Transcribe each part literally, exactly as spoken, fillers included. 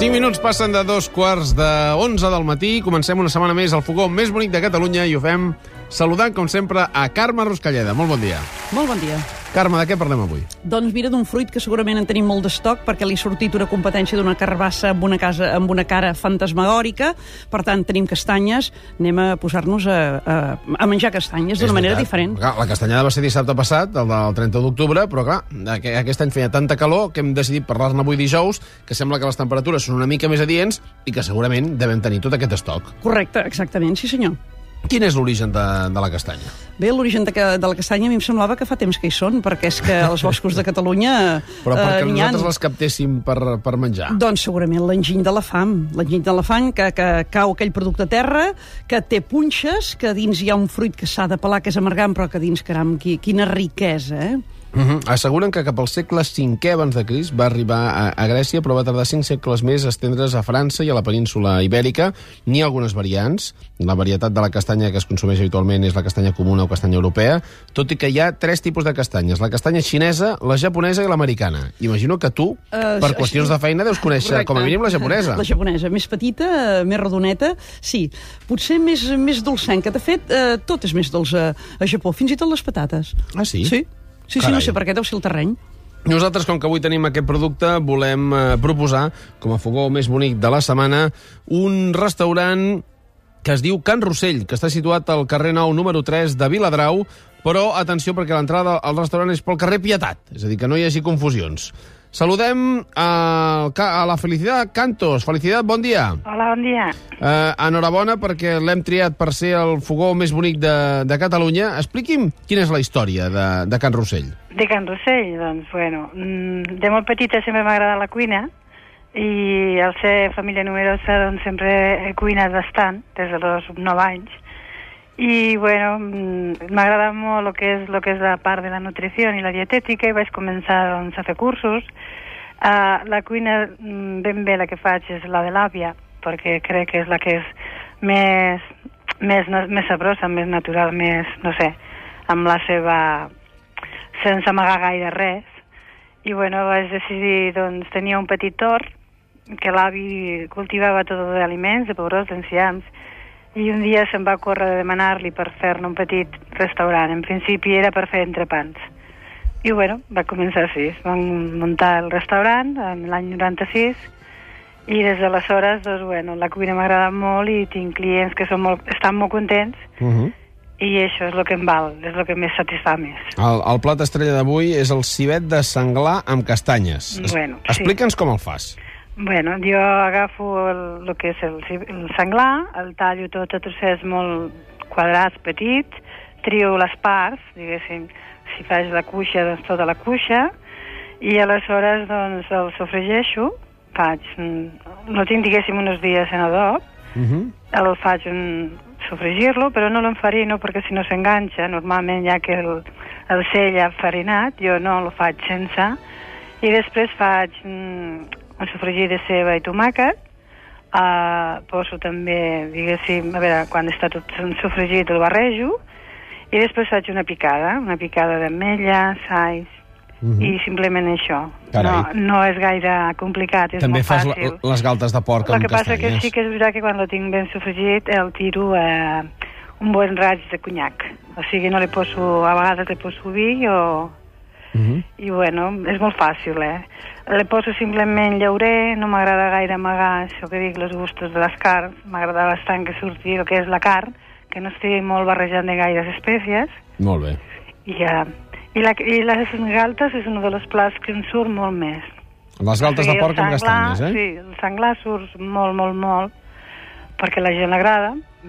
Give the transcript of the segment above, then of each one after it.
cinc minuts passen de dos quarts de onze del matí. Comencem una setmana més al fogó més bonic de Catalunya i ho fem saludant, com sempre, a Carme Ruscalleda. Molt bon dia. Molt bon dia. Carme, de què parlem avui? Doncs mira, d'un fruit que segurament en tenim molt d'estoc perquè li ha sortit una competència d'una carbassa amb una, casa, amb una cara fantasmagòrica. Per tant, tenim castanyes. Anem a posar-nos a, a, a menjar castanyes d'una manera diferent. Clar, la castanyada va ser dissabte passat, el del trenta d'octubre, però clar, aquest any feia tanta calor que hem decidit parlar-ne avui dijous, que sembla que les temperatures són una mica més adients i que segurament devem tenir tot aquest estoc. Correcte, exactament, sí senyor. Quin és l'origen de, de la castanya? Bé, l'origen de, de la castanya a mi em semblava que fa temps que hi són, perquè és que els boscos de Catalunya... Però perquè eh, nosaltres les captéssim per, per menjar. Doncs segurament l'enginy de la fam. L'enginy de la fam, que, que cau aquell producte a terra, que té punxes, que dins hi ha un fruit que s'ha de pelar, que és amargant, però que dins, caram, qui, quina riquesa, eh? Uh-huh. Asseguren que cap al segle cinquè abans de Crist va arribar a, a Grècia, però va tardar cinc segles més a estendre's a França i a la península ibèrica. N'hi ha algunes variants. La varietat de la castanya que es consumeix habitualment és la castanya comuna o castanya europea, tot i que hi ha tres tipus de castanyes: la castanya xinesa, la japonesa i l'americana. Imagino que tu, uh, per qüestions de feina, deus conèixer correcte. Com a mínim la japonesa. La japonesa, més petita, més redoneta, sí. Potser més, més dolcenca. De fet, uh, tot és més dolç a, a Japó, fins i tot les patates. Ah, sí? Sí. Sí, sí, no sé per què, deu ser el terreny. Nosaltres, com que avui tenim aquest producte, volem eh, proposar, com a fogó més bonic de la setmana, un restaurant que es diu Can Rossell, que està situat al carrer Nou, número tres de Viladrau, però atenció, perquè l'entrada al restaurant és pel carrer Pietat, és a dir, que no hi hagi confusions. Saludem a, a la Felicidad Cantos. Felicidad, bon dia. Hola, bon dia. Eh, enhorabona perquè l'hem triat per ser el fogó més bonic de, de Catalunya. Expliqui'm quina és la història de, de Can Rossell. De Can Rossell, doncs, bueno, de molt petita sempre m'ha agradat la cuina i al ser família numerosa doncs sempre he cuinat bastant, des dels nou anys. I, bueno, m'agrada molt el que és, lo que és la part de la nutrició i la dietètica i vaig començar doncs, a fer cursos. Uh, la cuina ben bé la que faig és la de l'àvia, perquè crec que és la que és més, més, més sabrosa, més natural, més, no sé, amb la seva... sense amagar gaire res. I, bueno, vaig decidir, doncs, tenia un petit hort que l'avi cultivava tot d'aliments, de pebrós, d'enciams, i un dia se'm va córrer de demanar-li per fer-ne un petit restaurant. En principi era per fer entrepans. I, bueno, va començar així. Vam muntar el restaurant en l'any noranta-sis i des d'aleshores, doncs, bueno, la cuina m'agrada molt i tinc clients que són molt, estan molt contents uh-huh. i això és el que em val, és el que més satisfà més. El, el plat estrella d'avui és el civet de senglar amb castanyes. Bueno, explica'ns sí. Com el fas. Bueno, jo agafo el, el que és el, el senglar, el tallo tot a trossets molt quadrats, petits, trio les parts, diguéssim, si faig la cuixa, doncs tota la cuixa, i aleshores doncs el sofregeixo, faig, no tinc, diguéssim, uns dies en adob, uh-huh. el faig un, sofregir-lo, però no l'enfarino perquè si no s'enganxa, normalment ja que el, el sell ha farinat, jo no el faig sense, i després faig... Mm, un sofregit de ceba i tomàquet, uh, poso també, diguéssim, a veure, quan està tot sofregit el barrejo, i després faig una picada, una picada d'ametlla, sais, uh-huh. i simplement això. No, no és gaire complicat, és també molt fàcil. També fas les galtes de porc amb castanyes. El que passa que sí que és veritat que quan el tinc ben sofregit el tiro a un bon raig de conyac. O sigui, no li poso, a vegades li poso vi o... Uh-huh. I bueno, és molt fàcil, eh? Le poso simplement llaurer, no m'agrada gaire amagar, això que dic, els gustos de les carns, m'agrada bastant que surti el que és la carn, que no estigui molt barrejat de gaires espècies. Molt bé. I, ja, i, la, i les galtes és un dels plats que em surt molt més. Les galtes o sigui, de porc amb castanyes, eh? Sí, el senglar surt molt, molt, molt, perquè la gent l'agrada.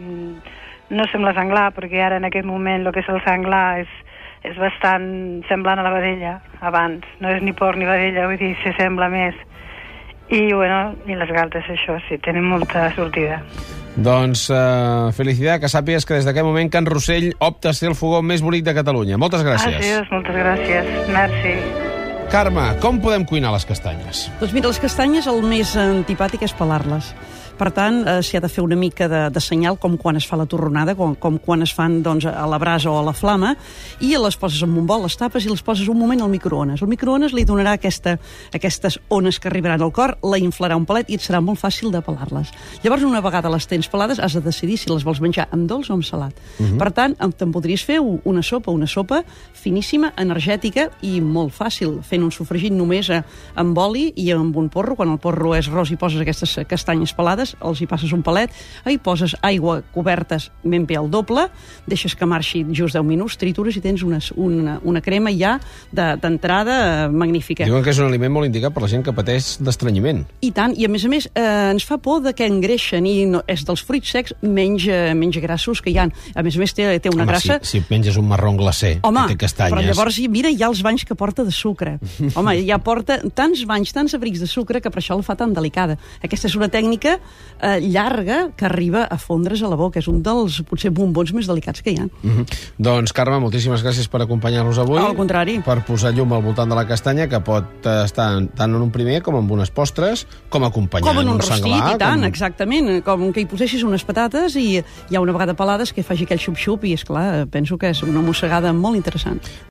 No sembla senglar, perquè ara en aquest moment el que és el senglar és és bastant semblant a la vedella, abans. No és ni porc ni vedella, vull dir, s'assembla més. I, bueno, i les galtes, això sí, tenen molta sortida. Doncs, uh, felicitat, que sàpigues que des d'aquest moment Can Rossell opta a ser el fogó més bonic de Catalunya. Moltes gràcies. Adiós, moltes gràcies. Merci. Carme, com podem cuinar les castanyes? Doncs mira, les castanyes el més antipàtic és pelar-les. Per tant, eh, s'hi ha de fer una mica de, de senyal, com quan es fa la torronada, com, com quan es fan doncs, a la brasa o a la flama, i les poses en un bol, les tapes i les poses un moment al microones. El microones li donarà aquesta, aquestes ones que arribaran al cor, la inflarà un palet i et serà molt fàcil de pelar-les. Llavors, una vegada les tens pelades, has de decidir si les vols menjar amb dolç o amb salat. Uh-huh. Per tant, te'n podries fer una sopa, una sopa finíssima, energètica i molt fàcil, fent un sofregit només amb oli i amb un porro. Quan el porro és ros i poses aquestes castanyes pelades, els hi passes un palet, hi poses aigua cobertes ben bé al doble, deixes que marxi just deu minuts, tritures i tens una, una, una crema ja d'entrada magnífica. Diuen que és un aliment molt indicat per la gent que pateix d'estrenyiment. I tant, i a més a més eh, ens fa por de que engreixen i no, és dels fruits secs menys, menys grassos que hi ha. A més a més té, té una Home, grassa... Si, si menges un marró glacé, Home, que té castanyes... però llavors mira ja els banys que porta de sucre. Home, ja porta tants banys, tants abrics de sucre que per això la fa tan delicada. Aquesta és una tècnica eh, llarga que arriba a fondre's a la boca. És un dels, potser, bombons més delicats que hi ha. Mm-hmm. Doncs, Carme, moltíssimes gràcies per acompanyar-nos avui. Al contrari. Per posar llum al voltant de la castanya, que pot estar tant en un primer com en unes postres, com acompanyant com en un, un rostit, senglar. I tant, com... exactament. Com que hi posessis unes patates i ja una vegada pelades que faci aquell xup-xup i, esclar, penso que és una mossegada molt interessant.